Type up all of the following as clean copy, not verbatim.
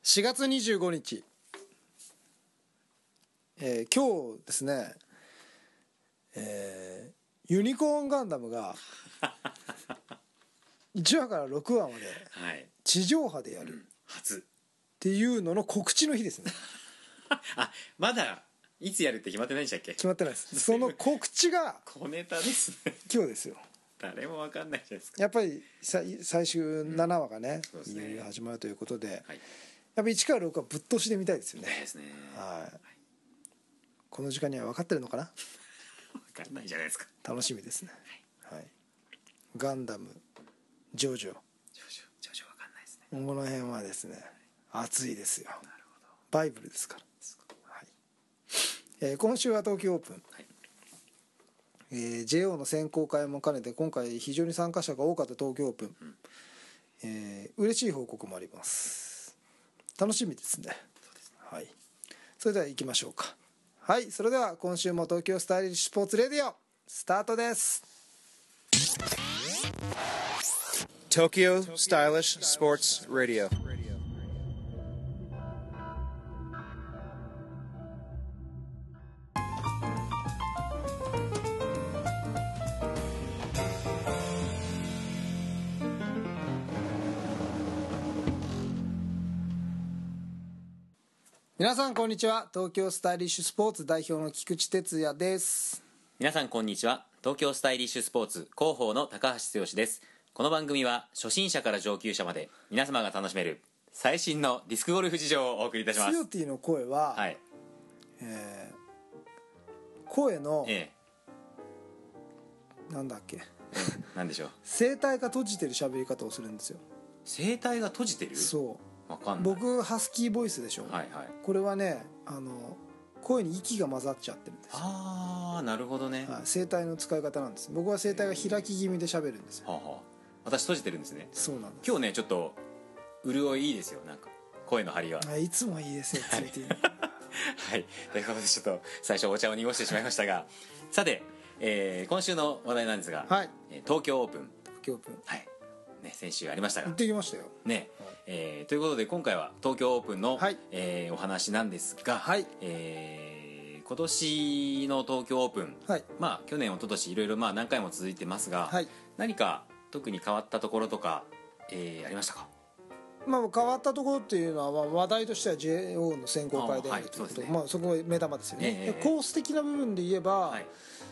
4月25日、今日ですね、ユニコーンガンダムが1話から6話まで地上波でやる初っていうのの告知の日ですね。 あ、まだいつやるって決まってないんでしたっけ？ 決まってないです。その告知が小ネタですね。 今日ですよ。 誰も分かんないじゃないですか。 やっぱり最終7話がね、 そうですね、 いよいよ始まるということで、 はい、 やっぱ1から6はぶっ通しで見たいですよね。 ですね。 はい。この時間には分かってるのかな？ 分かんないじゃないですか。 楽しみですね。はい。ガンダム、ジョジョ。 ジョジョ分かんないですね。 この辺はですね、熱いですよ。 なるほど。 バイブルですから。はい。今週は東京オープン。 はい。 JO の選考会も兼ねて今回非常に参加者が多かった東京オープン、嬉しい報告もあります。楽しみですね。はい。それでは行きましょうか。はい、それでは今週も東京スタイリッシュスポーツレディオスタートです。 Tokyo Stylish Sports Radio. 皆さんこんにちは。東京スタイリッシュスポーツ代表の菊池哲也です。 皆さんこんにちは。東京スタイリッシュスポーツ広報の高橋剛です。この番組は初心者から上級者まで皆様が楽しめる最新のディスクゴルフ事情をお送りいたします。 ツヨティの声は、 はい、 声の、 えなんだっけなんでしょう。 声帯が閉じてる喋り方をするんですよ。 声帯が閉じてる？ そう、 わかんない。 僕ハスキーボイスでしょ、 はいはい、 これはね、声に息が混ざっちゃってるんですよ。 ああ、なるほどね、 はい、声帯の使い方なんです。僕は声帯が開き気味で喋るんですよ。 はあはあ、私閉じてるんですね。 そうなんです。 今日ねちょっと潤いいいですよ。なんか声の張りがいつもいいですよ、ついてはい、ということでちょっと最初お茶を濁してしまいましたがさて、今週の話題なんですが、 はい、 東京オープン、 東京オープン、 はいね、先週ありましたが行ってきましたよね、ということで今回は東京オープンの、 はい、 お話なんですが、 はい、 今年の東京オープン、 はい、 まあ去年一昨年いろいろまあ何回も続いてますが、 はい、 何か特に変わったところとか、ありましたか？ まあ、変わったところっていうのは、話題としては JO の選考会であるということ、 はい、 まあ、そこが目玉ですよね、コース的な部分で言えば、 はい、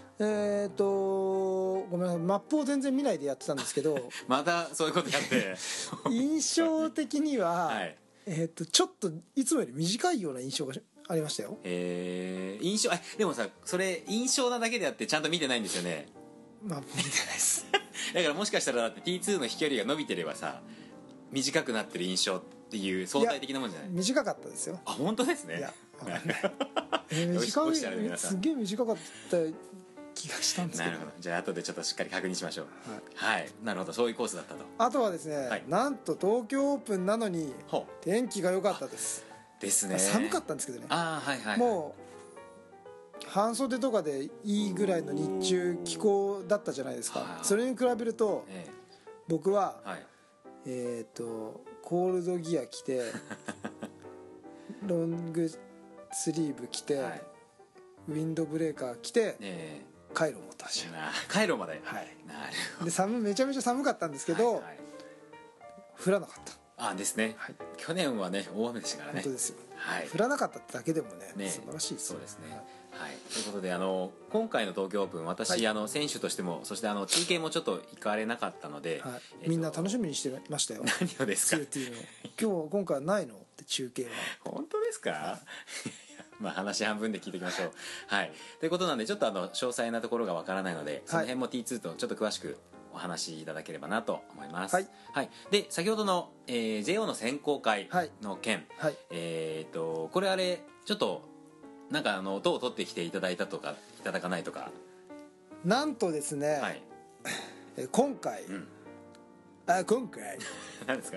ごめんなさい、マップを全然見ないでやってたんですけどまたそういうことやって印象的には、 はい、 ちょっといつもより短いような印象がありましたよ。 印象でもさ、それ印象なだけであってちゃんと見てないんですよね。 まあ見てないですだからもしかしたらだって T2 の飛距離が伸びてればさ短くなってる印象っていう相対的なもんじゃない？ 短かったですよ。 あ、本当ですね。 いや分かんない短い、すげえ短かった気がしたんですけど。 なるほど、じゃあ後でちょっとしっかり確認しましょう。はい、はい、なるほど、そういうコースだったと。 あとはですね、 はい、 なんと東京オープンなのに天気が良かったですね。 寒かったんですけどね。 あ、はいはい、 もう半袖とかでいいぐらいの日中気候だったじゃないですか。それに比べると、僕は、はい、コールドギア着てロングスリーブ着て、はい、ウィンドブレーカー着て、カイロ持ったし、 カイロまで、 はい、 なるほど。 でめちゃめちゃ寒かったんですけど、はいはい、降らなかった。 あですね、はい、去年はね大雨でしたからね。 本当ですよ、 はい、 降らなかったってだけでも ね素晴らしいです。 そうですね、はい、ということで今回の東京オープン私、はい、選手としてもそして中継もちょっと行かれなかったので、 はい、みんな楽しみにしてましたよ。 何をですか？ 今回はないのって中継は。 本当ですか？はいまあ話半分で聞いておきましょう。はい、ということなんでちょっと詳細なところがわからないので、その辺も T2 とちょっと詳しくお話しいただければなと思います。はい、はい、で先ほどの、JO の選考会の件、はい、これあれちょっとなんかどう取ってきていただいたとかいただかないとか。 なんとですね、はい、今回、今回何ですか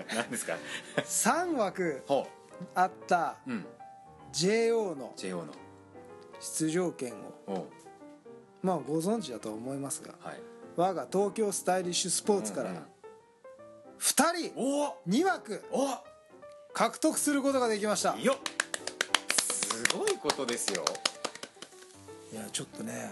3枠あった、JO の出場権をまあご存知だと思いますが、はい、我が東京スタイリッシュスポーツから2人2枠獲得することができました。 よっ、すごいことですよ。 いやちょっとね、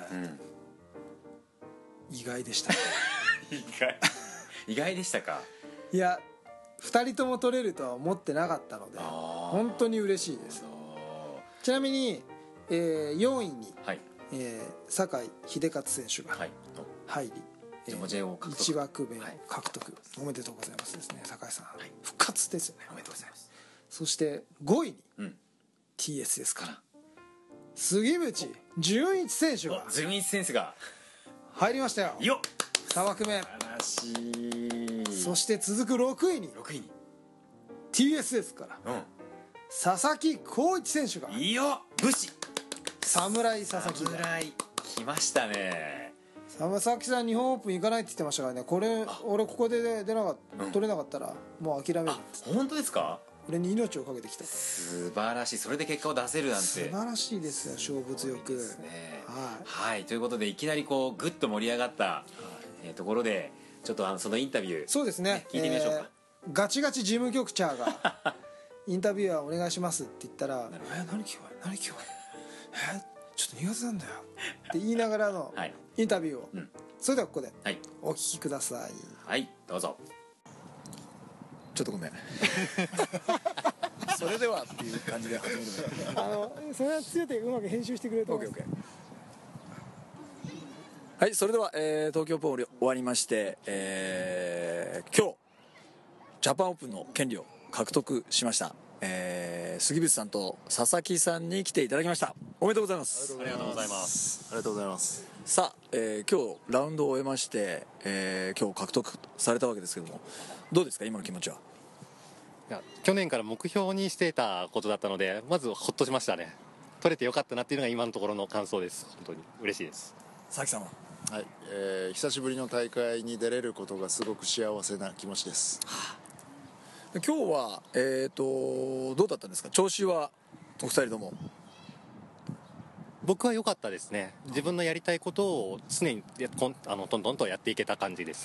意外でした意外でしたか。 いや2人とも取れるとは思ってなかったので本当に嬉しいです。ちなみに、4位に、酒井秀勝選手が入り、1枠目を獲得、おめでとうございますですね。酒井さん、復活ですよね。 おめでとうございます。 そして5位に、TS ですから杉淵純一選手が入りましたよ。 よっ、 2枠目。 素晴らしい。 そして続く6位に TS ですから、佐々木浩一選手が、 いいよ、武士侍佐々木来ましたね。 佐々木さん日本オープン行かないって言ってましたからね。これ俺ここで取れなかったらもう諦めるって。 本当ですか。 俺に命をかけてきた。 素晴らしい。それで結果を出せるなんて素晴らしいですよ。勝負強くですね。はい、ということでいきなりこうグッと盛り上がった、ところでちょっとそのインタビュー、 そうですね、 聞いてみましょうか。 ガチガチ事務局長がインタビュアーお願いしますって言ったら何今日ちょっと苦手なんだよって言いながらのインタビューを、それではここでお聞きください。 はい、どうぞ。 ちょっとごめんそれではっていう感じで始めるそれは強くうまく編集してくれると思います。 はい、それでは、東京オープン終わりまして、今日ジャパンオープンの権利を獲得しました、杉渕さんと佐々木さんに来ていただきました。おめでとうございます。 ありがとうございます。ありがとうございます。 さあ、今日ラウンドを終えまして、今日獲得されたわけですけども、どうですか今の気持ちは。 いや、去年から目標にしていたことだったので、まずほっとしましたね。取れてよかったなっていうのが今のところの感想です。本当に嬉しいです。 佐々木さんは。 はい、久しぶりの大会に出れることがすごく幸せな気持ちです。 今日は、どうだったんですか。調子はお二人とも。 僕は良かったですね。自分のやりたいことを常にどんどんとやっていけた感じでした。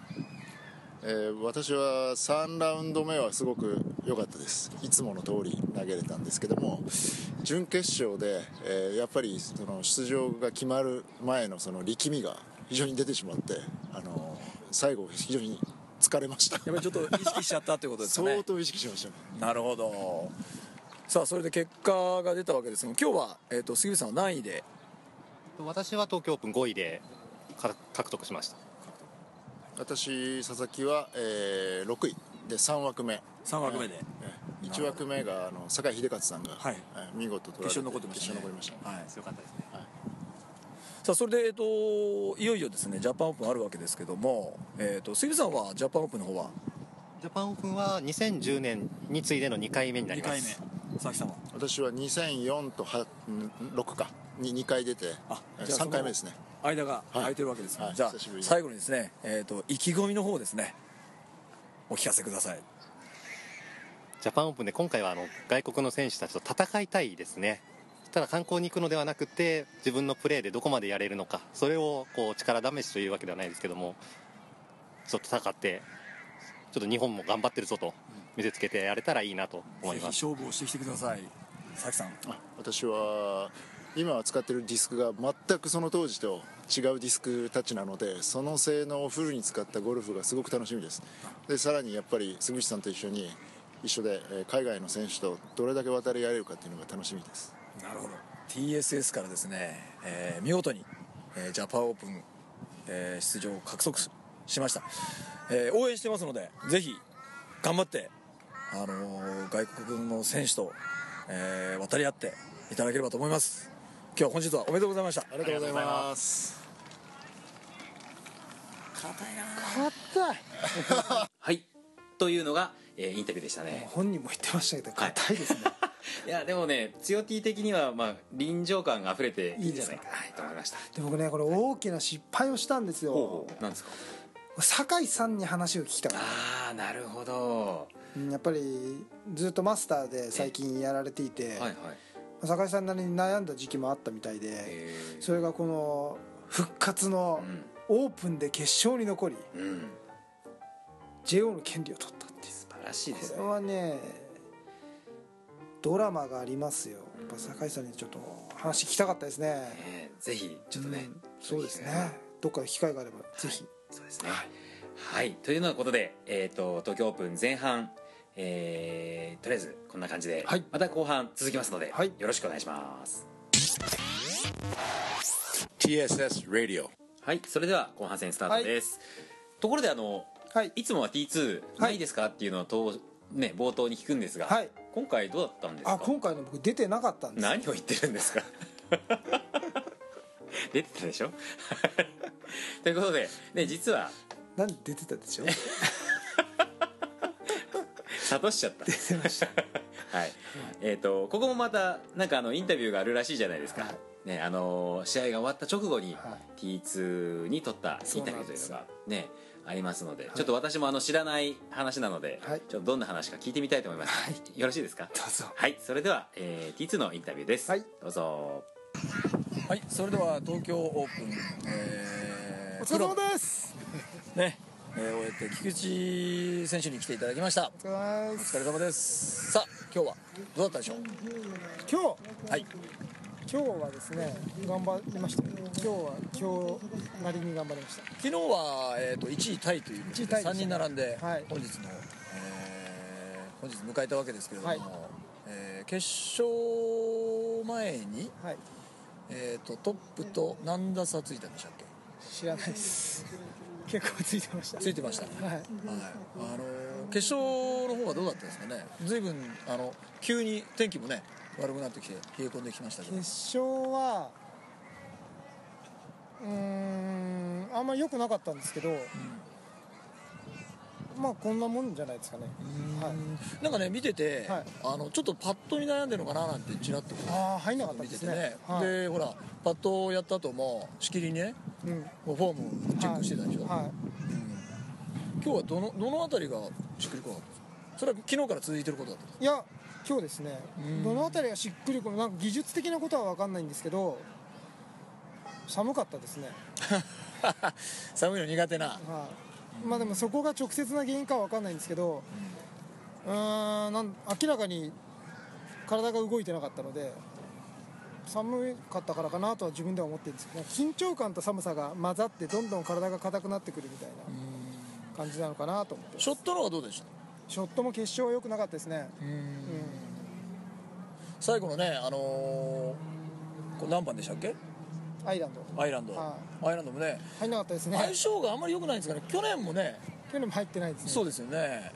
私は3ラウンド目はすごく良かったです。いつもの通り投げれたんですけども、準決勝で、やっぱりその出場が決まる前のその力みが非常に出てしまって、最後非常に疲れました。 やっぱりちょっと意識しちゃったということですかね。 相当意識しましたね。 なるほど。さあ、それで結果が出たわけですが、今日は、杉内さんは何位で。 私は東京オープン5位で獲得しました。 私佐々木は、6位で3枠目で、 1枠目が酒井秀勝さんが、見事取られて決勝残ってましたね。 残りました、 強かったですね。 さあ、それで、いよいよですねジャパンオープンあるわけですけども、杉内さんはジャパンオープンの方は。 ジャパンオープンは2010年に次いでの2回目になります。 2回目。佐々木さんは。 私は2004と6かに2回出て、3回目ですね。 間が空いてるわけですが、じゃあ最後にですね、意気込みの方ですね、お聞かせください。 ジャパンオープンで今回は外国の選手たちと戦いたいですね。ただ観光に行くのではなくて、自分のプレーでどこまでやれるのか、それをこう力試しというわけではないですけども、ちょっと戦ってちょっと日本も頑張ってるぞと見せつけてやれたらいいなと思います。 ぜひ勝負をしてきてください。佐々木さん。 私は今使ってるディスクが全くその当時と違うディスクタッチなので、その性能をフルに使ったゴルフがすごく楽しみです。でさらにやっぱり杉内さんと一緒で海外の選手とどれだけ渡り合えるかっていうのが楽しみです。 なるほど。 TSS からですね、見事に、ジャパンオープン、出場を獲得しました。応援してますので、ぜひ頑張って、外国の選手と、渡り合っていただければと思います。今日は本日はおめでとうございました。 ありがとうございます。 硬いはいというのが、インタビューでしたね。 本人も言ってましたけど硬いですね。 いやでもね、つよ T 的には臨場感があふれていいんじゃないかと思いました。 で僕ね、これ大きな失敗をしたんですよ。 なんですか。 酒井さんに話を聞きたかった。 ああ、なるほど。 やっぱりずっとマスターで最近やられていて、酒井さんなりに悩んだ時期もあったみたいで、それがこの復活のオープンで決勝に残り、JO の権利を取ったっていう。 素晴らしいですね。 これはねドラマがありますよ。やっぱ酒井さんにちょっと話聞きたかったですね。 ぜひちょっとね、 そうですね、どっかで機会があればぜひ、 そうですね。はい、というようなことで、東京オープン前半、とりあえずこんな感じで、また後半続きますので、よろしくお願いします。 TSS Radio。 はい、それでは後半戦スタートです。ところでいつもは T2 ないですかっていうのを冒頭に聞くんですが、今回どうだったんですか？ 今回の僕出てなかったんです。 何を言ってるんですか？出てたでしょ？ということで、実は何出てたでしょ？ 諭しちゃった。 出てました。 はい。ここもまたなんかインタビューがあるらしいじゃないですか。試合が終わった直後に T2 に取ったインタビューというのがねありますので、ちょっと私も知らない話なので、ちょっとどんな話か聞いてみたいと思います。よろしいですか？ どうぞ。 はい、それでは T2 のインタビューです。どうぞ。 はい、それでは東京オープン、 お疲れ様ですね、終えて菊池選手に来ていただきました。 お疲れ様です。 さあ今日はどうだったでしょう？ 今日はですね頑張りました。今日なりに頑張りました。 昨日は、1位タイということで3人並んで、本日迎えたわけですけれども、決勝前に、トップと何打差ついたんでしたっけ？ 知らないです。結構ついてました。 ついてました。決勝の方はどうだったんですかね。随分急に天気もね悪くなってきて冷え込んできましたけど、 決勝はあんまり良くなかったんですけど、まあこんなもんじゃないですかね。 なんかね見てて、ちょっとパットに悩んでるのかななんてちらっと入んなかったですね。 でほらパットをやった後もしきりにね、フォームをチェックしてたでしょ。今日はどのあたりがしっくりこなかったですか？それは昨日から続いてることだったんですか？ いや今日ですね、どのあたりがしっくりこなんか技術的なことは分かんないんですけど寒かったですね。 寒いの苦手な、 まあでもそこが直接な原因かは分かんないんですけど、明らかに体が動いてなかったので寒かったからかなとは自分では思ってるんですけど、緊張感と寒さが混ざってどんどん体が硬くなってくるみたいな感じなのかなと思って。 ショットの方はどうでした？ ショットも決勝は良くなかったですね。 最後のね何番でしたっけ？ アイランドもね入んなかったですね。 相性があんまり良くないんですかね。去年も入ってないですね。 そうですよね。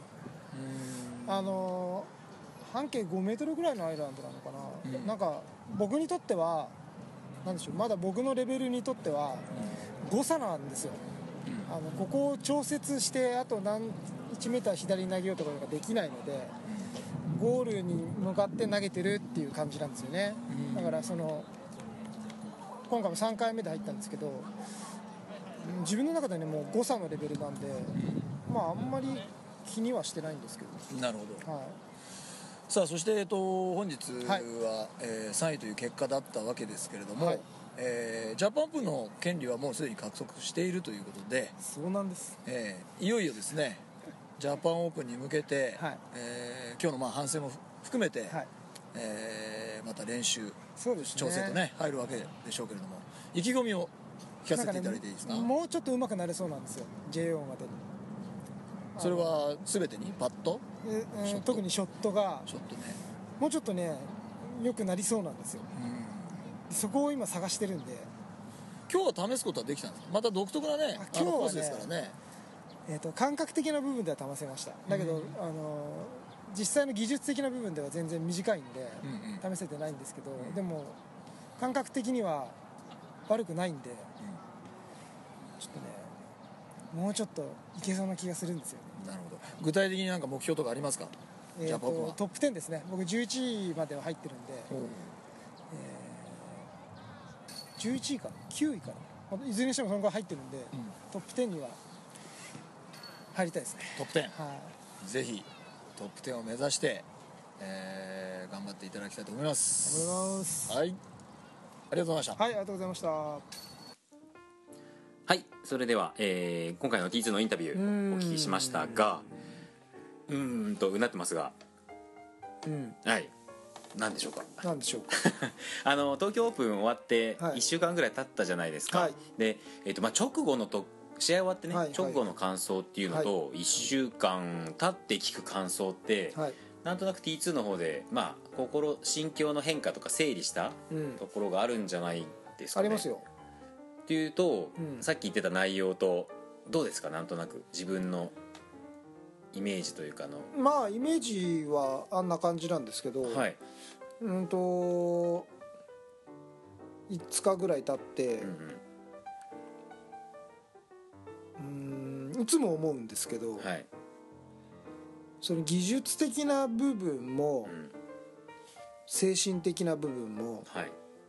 半径5メートルぐらいのアイランドなのかな、なんか僕にとってはなんでしょう、まだ僕のレベルにとっては誤差なんですよ。ここを調節してあと1メーター左に投げようとかができないので、ゴールに向かって投げてるっていう感じなんですよね。だから今回も3回目で入ったんですけど、自分の中でねもう誤差のレベルなんで、あんまり気にはしてないんですけど。 なるほど。さあそして本日は、3位という結果だったわけですけれども、ジャパンオープンの権利はもうすでに獲得しているということで、 そうなんです。 いよいよですねジャパンオープンに向けて、今日の反省も含めて、また練習、調整とね入るわけでしょうけれども、意気込みを聞かせていただいていいですか？ もうちょっと上手くなれそうなんですよ JO までに。 それは全てにパット、 特にショットがもうちょっとね良くなりそうなんですよ。そこを今探してるんで。 今日は試すことはできたんですか？また独特なねコースですからね。 感覚的な部分では試せました。だけど、実際の技術的な部分では全然短いんで、試せてないんですけど、でも感覚的には悪くないんで、ちょっとねもうちょっといけそうな気がするんですよね。 なるほど。具体的になんか目標とかありますか？ トップ10ですね。僕11位までは入ってるんで、11位かな9位かな、いずれにしてもそのぐらい入ってるんで、トップ10には入りたいですね。 トップ10、ぜひトップ10を目指して、頑張っていただきたいと思います。はい、ありがとうございました。 はい、ありがとうございました。 はい、それでは、今回の T2 のインタビューお聞きしましたが、うなってますが、はい、 何でしょうか。 何でしょうか東京オープン終わってはい 1週間ぐらい経ったじゃないですか、 はい、 で、直後の試合終わってね、 はいはい、 直後の感想っていうのと、1週間経って聞く感想って、 はい、 なんとなく T2 の方で、まあ、心境の変化とか整理したところがあるんじゃないですかね。 ありますよ。 っていうと、 うん、 さっき言ってた内容とどうですか、なんとなく自分のイメージというかまあイメージはあんな感じなんですけど、 はい、 5日ぐらい経って、いつも思うんですけど、 はい、 その技術的な部分も、精神的な部分も、 はい、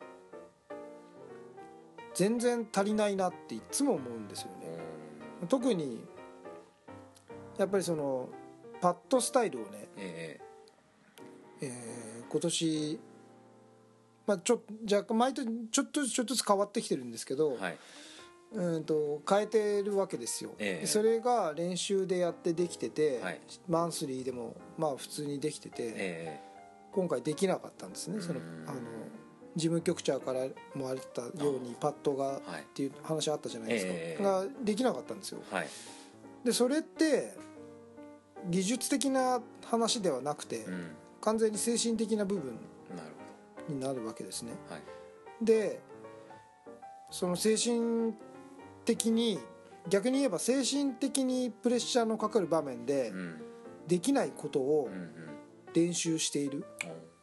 全然足りないなっていつも思うんですよね。特にやっぱりそのパッドスタイルをね、今年、まあ、若干毎年ちょっとずつ変わってきてるんですけど、 はい、 変えてるわけですよ、それが練習でやってできてて、 はい、 マンスリーでもまあ普通にできてて、今回できなかったんですね。事務局長からもあったようにパッドがっていう話あったじゃないですか、ができなかったんですよ、はい、でそれって技術的な話ではなくて、完全に精神的な部分になるわけですね、はい、でその精神的に、逆に言えば精神的にプレッシャーのかかる場面でできないことを練習している、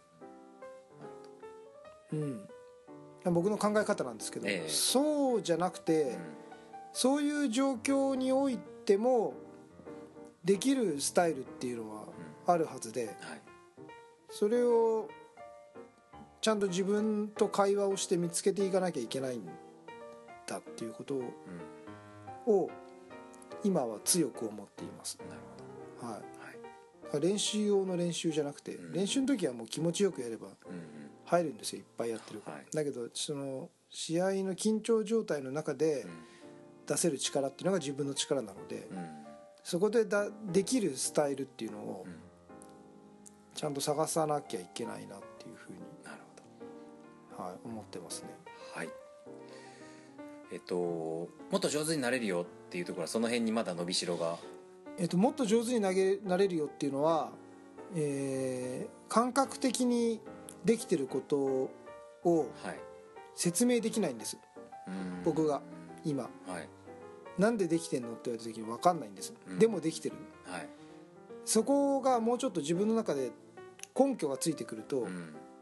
僕の考え方なんですけど、そうじゃなくて、そういう状況においてもできるスタイルっていうのはあるはずで、それをちゃんと自分と会話をして見つけていかなきゃいけないんだっていうことを今は強く思っています。なるほど、練習用の練習じゃなくて、練習の時はもう気持ちよくやれば入るんですよ、いっぱいやってるから、だけどその試合の緊張状態の中で出せる力っていうのが自分の力なので、そこでできるスタイルっていうのをちゃんと探さなきゃいけないなっていうふうに、思ってますね。 はい、もっと上手になれるよっていうところは、その辺にまだ伸びしろが、 もっと上手になれるよっていうのは、感覚的にできてることを説明できないんです、僕が今、なんでできてんのって言われた時に分かんないんです、でもできてる、そこがもうちょっと自分の中で根拠がついてくると、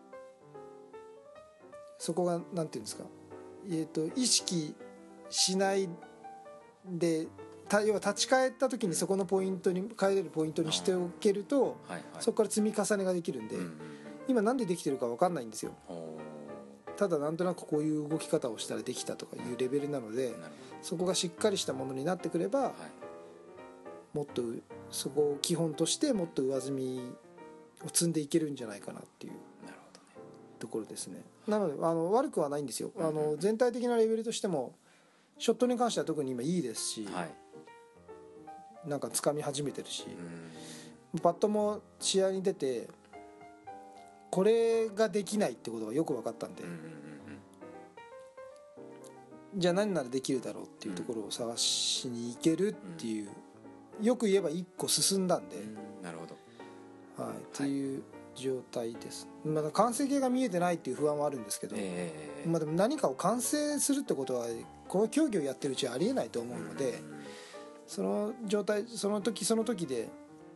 そこがなんていうんですか、意識しないで、要は立ち返った時にそこのポイントに変えれるポイントにしておけると、そこから積み重ねができるんで、今なんでできてるか分かんないんですよ。ただなんとなくこういう動き方をしたらできたとかいうレベルなので、そこがしっかりしたものになってくれば、もっとそこを基本としてもっと上積みを積んでいけるんじゃないかなっていうところですね。なので悪くはないんですよ。全体的なレベルとしてもショットに関しては特に今いいですし、なんか掴み始めてるし、パットも試合に出てこれができないってことがよく分かったんで、じゃあ何ならできるだろうっていうところを探しに行けるっていう、よく言えば一個進んだんで、 なるほど、 っていう状態です。まだ完成形が見えてないっていう不安はあるんですけど、でも何かを完成するってことはこの競技をやってるうちはありえないと思うので、その状態、その時その時で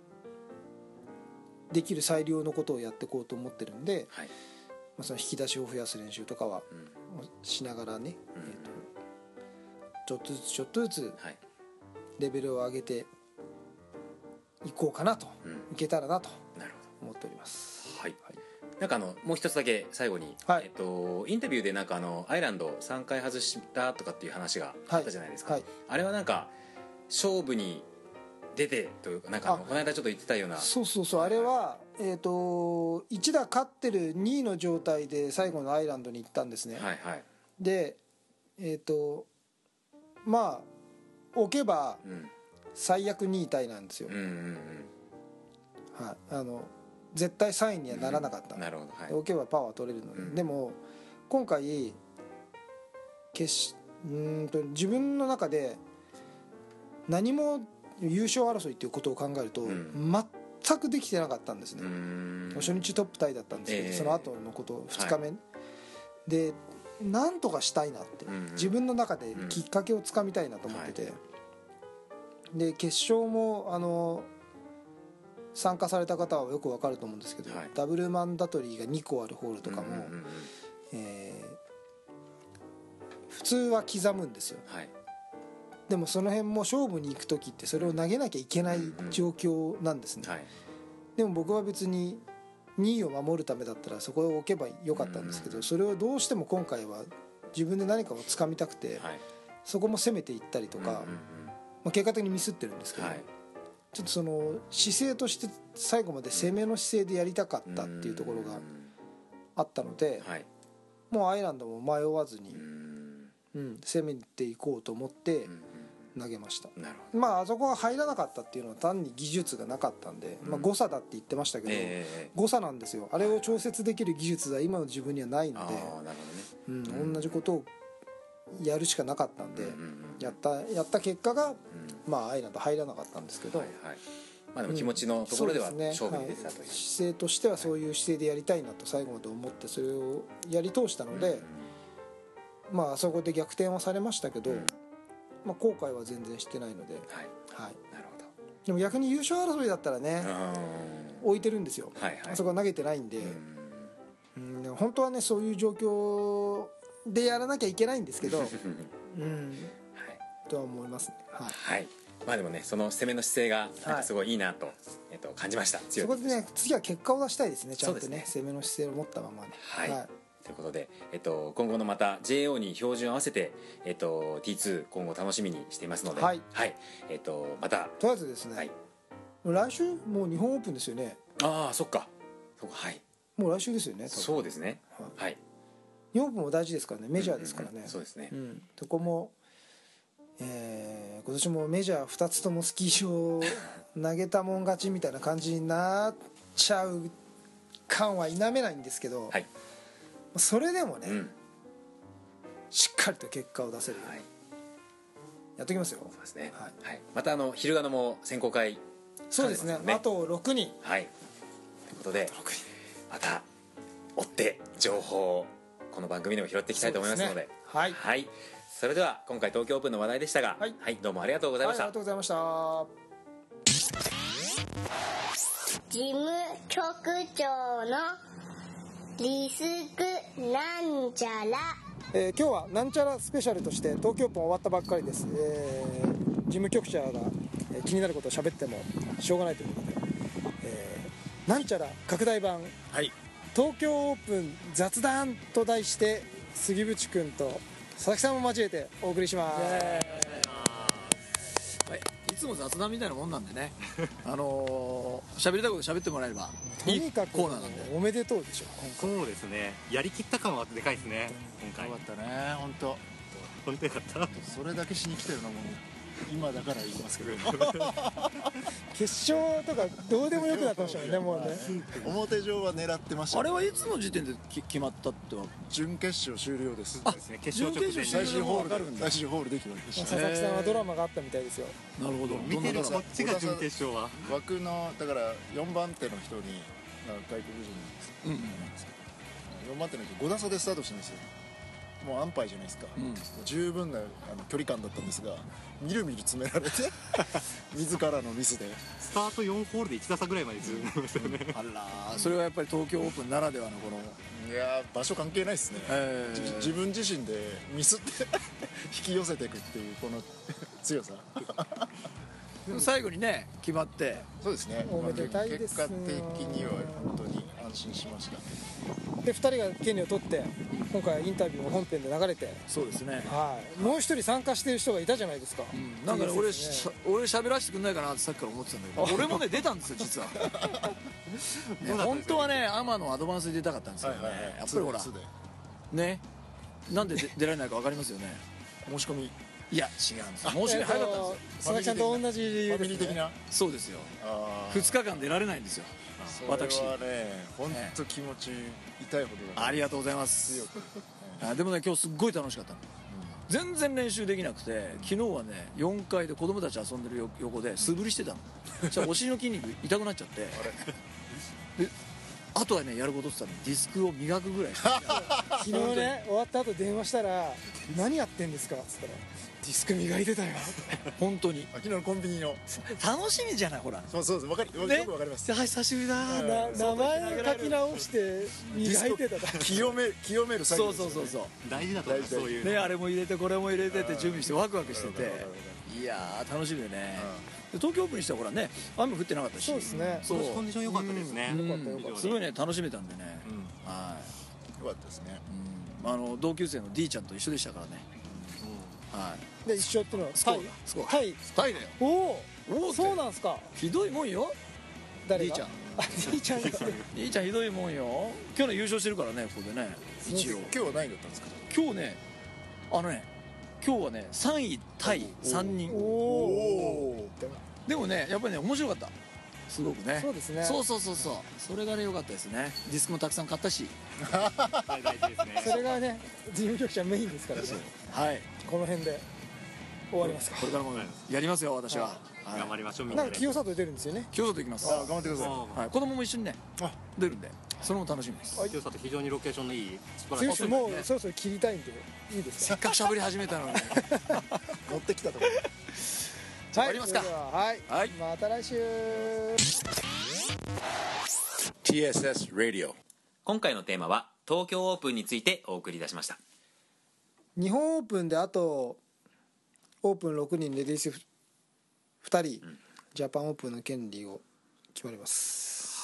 できる最良のことをやっていこうと思ってるんで、その引き出しを増やす練習とかはしながらね、ちょっとずつレベルを上げていこうかなと、いけたらなと思っております。 なんかもう一つだけ最後に、インタビューでなんかアイランド3回外したとかっていう話があったじゃないですか、あれはなんか勝負に出てというか、なんかこの間ちょっと言ってたような、 そうあれは1打勝ってる2位の状態で最後のアイランドに行ったんですね。でまあ置けば最悪2位タイなんですよ。 絶対3位にはならなかった、 なるほど、はい、 置けばパワー取れるので、でも今回自分の中で何も優勝争いっていうことを考えると全くできてなかったんですね。初日トップタイだったんですけど、その後のこと2日目、はい、でなんとかしたいなって、自分の中できっかけをつかみたいなと思ってて、で決勝も参加された方はよく分かると思うんですけど、はい、ダブルマンダトリーが2個あるホールとかも、普通は刻むんですよ、はい、でもその辺も勝負に行く時ってそれを投げなきゃいけない状況なんですね、はい、でも僕は別に2位を守るためだったらそこを置けばよかったんですけど、それをどうしても今回は自分で何かをつかみたくて、はい、そこも攻めていったりとか、結果的にミスってるんですけど、はい、ちょっとその姿勢として最後まで攻めの姿勢でやりたかったっていうところがあったので、はい、もうアイランドも迷わずに、攻めていこうと思って投げました。まああそこが入らなかったっていうのは単に技術がなかったんで、誤差だって言ってましたけど、誤差なんですよ。あれを調節できる技術は今の自分にはないので、同じことをやるしかなかったんで、やった結果が、まあアイランド入らなかったんですけど、 まあでも気持ちのところでは勝負に出てたという、 姿勢としてはそういう姿勢でやりたいなと最後まで思ってそれをやり通したので、まあそこで逆転はされましたけど、まあ後悔は全然してないので、なるほど。でも逆に優勝争いだったらね、置いてるんですよ、あそこは投げてないんで、でも本当はねそういう状況でやらなきゃいけないんですけどとは思いますね。 はい、まあでもねその攻めの姿勢がなんかすごいいいなと、感じました。 そこでね次は結果を出したいですね。ちゃんとね攻めの姿勢を持ったままね。 はい、ということで、今後のまた JO に標準合わせて、T2 今後楽しみにしていますので、はい、またとりあえずですね、来週もう日本オープンですよね。 ああそっかはい、 もう来週ですよね。 そうですね、はい、 日本オープンも大事ですからね、メジャーですからね。 そうですね、 そこも今年もメジャー2つともスキー場投げたもん勝ちみたいな感じになっちゃう感は否めないんですけど、それでもね、しっかりと結果を出せるようにやっときますよ。 そうですね、また昼ガノも選考会、 そうですね、あと6人ということでまた追って情報をこの番組でも拾っていきたいと思いますので、それでは今回東京オープンの話題でしたが、どうもありがとうございました。 ありがとうございました。 事務局長のリスクなんちゃら、 今日はなんちゃらスペシャルとして東京オープン終わったばっかりです。事務局長が気になることを喋ってもしょうがないということで、なんちゃら拡大版、東京オープン雑談と題して杉渕君と佐々木さんも交えてお送りします。 いつも雑談みたいなもんなんでね喋りたいこと喋ってもらえればいいコーナーなんで。 おめでとうでしょ。 そうですね、やりきった感はでかいですね今回。 よかったね、本当よかった。 それだけしに来たようなもん今だから言いますけど決勝とかどうでもよくなってましたよねもうね。 表上は狙ってました、 あれはいつの時点で決まったっては。 準決勝終了です。 そうですね、決勝直前に最終ホールで決まりました。 佐々木さんはドラマがあったみたいですよ。 なるほど。 見てるこっちが準決勝は枠のだから4番手の人に外国人なんですけど、4番手の人5打差でスタートしたんですよ。もう安牌じゃないですか、十分な距離感だったんですがみるみる詰められて自らのミスでスタート4ホールで1打差ぐらいまでずっとですよね。 あら、それはやっぱり東京オープンならではのこの、 いや場所関係ないですね、自分自身でミスって引き寄せていくっていうこの強さでも最後にね決まって、 そうですね、 おめでたいです結果的には本当に安心しました。 で2人が権利を取って今回インタビューも本編で流れて、 そうですね、 もう一人参加している人がいたじゃないですか、 なんかね、俺喋らせてくんないかなってさっきから思ってたんだけど俺もね出たんですよ実は本当はねアマのアドバンスで出たかったんですけどね、やっぱりほらね、なんで出られないか分かりますよね。 申し込みいや違うんですよ、申し訳早かったんですよ。 佐々木さんと同じ理由ファミリー的な。 そうですよ、 あ 2日間出られないんですよ私。 それはね本当気持ち痛いほどだ。 ありがとうございます。でもね今日すっごい楽しかったの、全然練習できなくて、昨日はね4階で子供たち遊んでる横で素振りしてたの。そしたらお尻の筋肉痛くなっちゃってであとはねやることって言ったらディスクを磨くぐらいしか昨日ね終わった後電話したら「何やってんですか?」っつったら「ディスク磨いてたよ」 本当に昨日のコンビニの。 楽しみじゃないほらそうそうわかる、よねくわかります。 久しぶりだー名前書き直して磨いてただけ。 清める作そう業ですよね。 そう大事だと思います大事そういうねあれも入れてこれも入れてって準備してワクワクしてて、 わかるわかるいやー楽しみよね。で東京オープンにしてはほらね雨降ってなかったし、 そうですね。 そうコンディション良かったですね。 よかったよかったすごいね楽しめたんでね、はよかったですね。 い、同級生の D ちゃんと一緒でしたからね、はいで一緒っていうのはスコアがスコアタイタイだよ。 おおおそうなんすか。 ひどいもんよ誰 D がちゃん。 あ D ちゃんが D ちゃんひどいもんよ。去年優勝してるからねここでね一応。 今日は何だったんですか。 今日ね今日はね3位タイ3人。 おおでもねやっぱりね面白かったすごくね。 そうですね。 そうそれがね良かったですね。ディスクもたくさん買ったし、 大事ですね。 それがね事務局長メインですからね。 はいこの辺で終わりますか。 これからもやりますよ私は。 頑張りましょうみんななんで。 か清里出るんですよね。 京都行きます。 頑張ってください。 はい、子供も一緒にね出るんでそれも楽しみです。 清里非常にロケーションのいい素晴剛らしい。 もうそろそろ切りたいんでいいですか。 せっかく喋り始めたのに乗ってきたところ。 終わりますか。 それでははい、 はいまた来週。 TSS Radio. 今回のテーマは東京オープンについてお送り出しました。 日本オープンであとオープン6人レディース2人、ジャパンオープンの権利を決まります、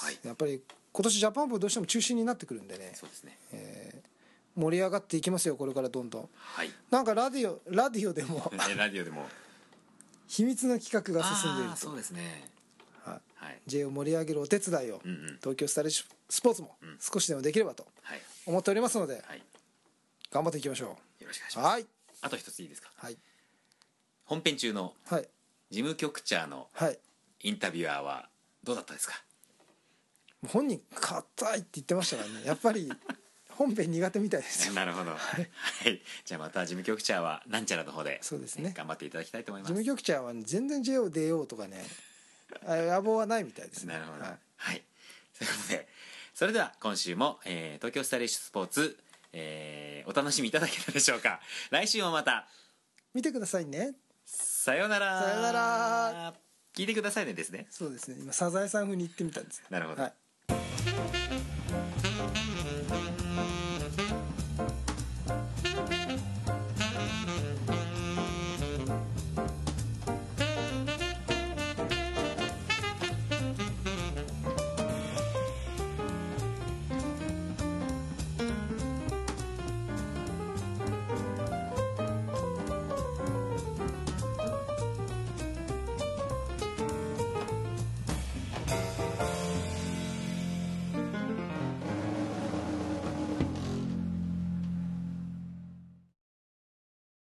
はいやっぱり今年ジャパンオープンどうしても中止になってくるんでね、 そうですね。 盛り上がっていきますよこれからどんどん。 はい。 なんかラディオでもラジオでも秘密の企画が進んでいると。 そうですね。 はいはい J を盛り上げるお手伝いを、東京スタイリッシュスポーツも少しでもできればとはい思っておりますので、 はい。 頑張っていきましょよろしくお願いしう。 ます。 はいあと一ついいですか。 はい本編中のはい事務局長のはい。 インタビュアーはどうだったですか。 本人硬いって言ってましたからね。やっぱり本編苦手みたいですよ。 なるほど。はい。じゃあまた事務局長はなんちゃらの方でそうですね頑張っていただきたいと思いま事す。 務局長は全然 J を出ようとかね野望はないみたいですね。 なるほど。 ははいい。ということでそれでは今週も、東京スタイリッシュスポーツ、お楽しみいただけたでしょうか。来週もまた見てくださいね。 さようなら。 さようなら。 聞いてくださいねですね。 そうですね今サザエさん風に言ってみたんです。 なるほど。 はい